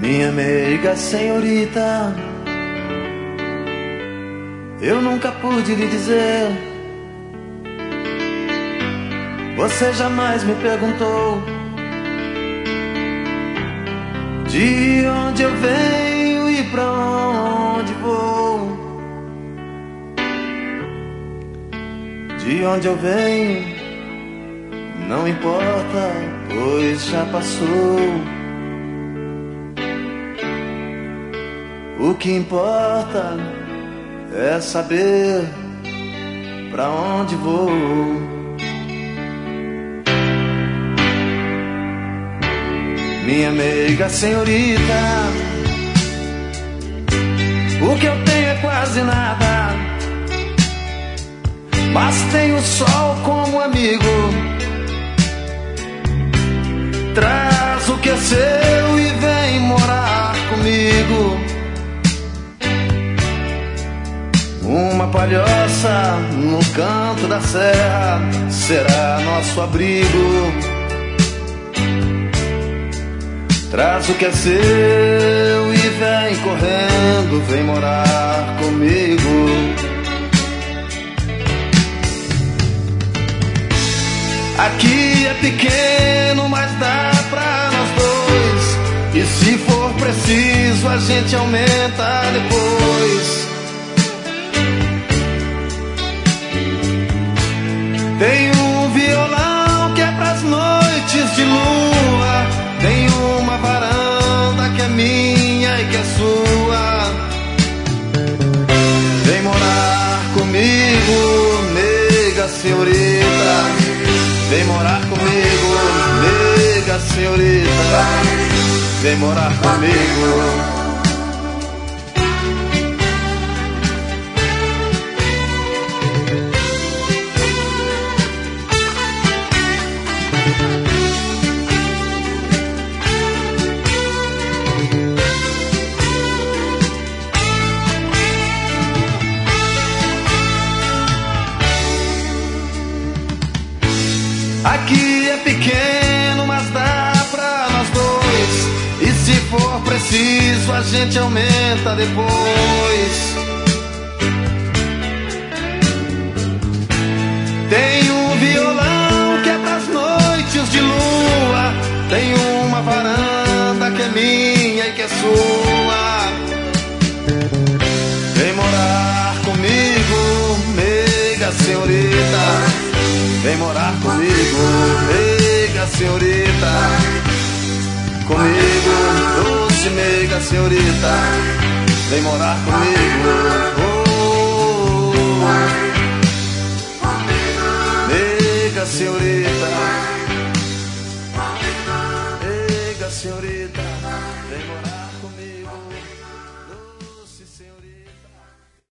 Minha meiga senhorita, eu nunca pude lhe dizer. Você jamais me perguntou de onde eu venho e pra onde vou. De onde eu venho não importa, pois já passou. O que importa é saber pra onde vou. Minha meiga senhorita, o que eu tenho é quase nada, mas tenho o sol como amigo. Traz o que é seu e vem morar comigo. Uma palhoça no canto da serra será nosso abrigo. Traz o que é seu e vem correndo, vem morar comigo. Aqui é pequeno, mas dá pra nós dois. E se for preciso, a gente aumenta depois. Tem um violão que é pras noites de lua. Tem uma varanda que é minha e que é sua. Vem morar comigo, nega senhorita. Vem morar comigo, nega senhorita. Vem morar comigo. Aqui é pequeno, mas dá pra nós dois. E se for preciso, a gente aumenta depois. Tem um violão que é pras noites de lua. Tem uma varanda que é minha e que é sua. Vem morar comigo, meiga senhorita. Vem morar comigo, meiga senhorita. Comigo, doce meiga senhorita. Vem morar comigo. Meiga senhorita. Meiga senhorita. Vem morar.